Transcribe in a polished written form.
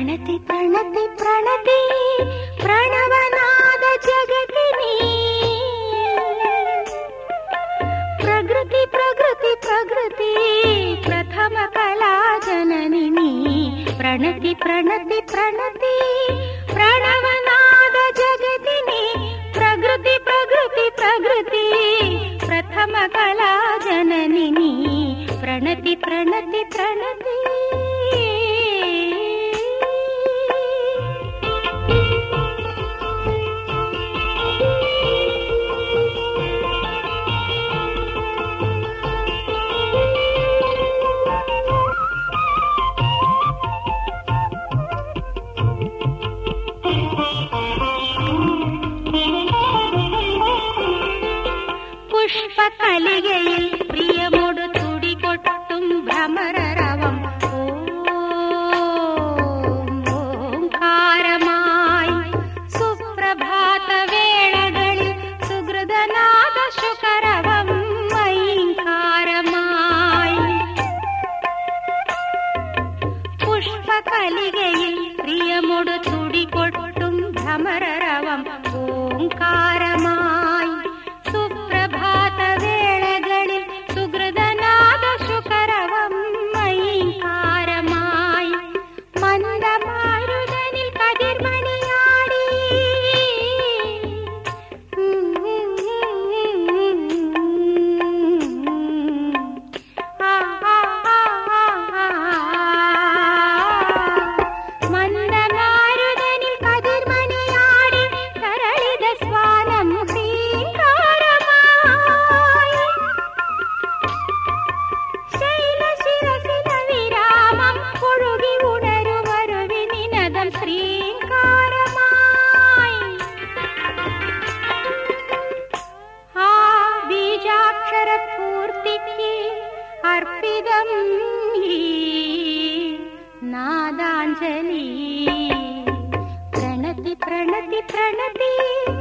പ്രണതി പ്രണതി പ്രണതി പ്രണവനാദ ജഗതിനി പ്രകൃതി പ്രകൃതി പ്രകൃതി പ്രഥമ കലാജനനി പ്രണതി പ്രണതി പ്രണതി പ്രണവനാദ ജഗതിനി പ്രകൃതി പ്രകൃതി പ്രകൃതി പ്രഥമ കലാജനനി പ്രണതി പ്രണതി പ്രണതി പുഷ്പകലികയിൽ പ്രിയമോട് തുടികൊട്ടും ഭ്രമരരവം ഓംകാരമായി സുപ്രഭാത വേളകളിൽ സുഹൃതനാദ ശുകരവം ഐങ്കാരമായി പുഷ്പകലികയിൽ പ്രിയമോട് തുടികൊട്ടും ഭ്രമരരവം ഓംകാരമായി സുപ്രഭാത വേളകളിൽ സുഹൃതനാദ ശുകരവം ഐങ്കാരമായി മന്ദമാരുതനിൽ കതിർമണിയാടി മന്ദമാരുതനിൽ കതിർമണിയാടി തരളിത സ്വാനം അർപ്പിതം നാദാഞ്ജലി പ്രണതി പ്രണതി പ്രണതി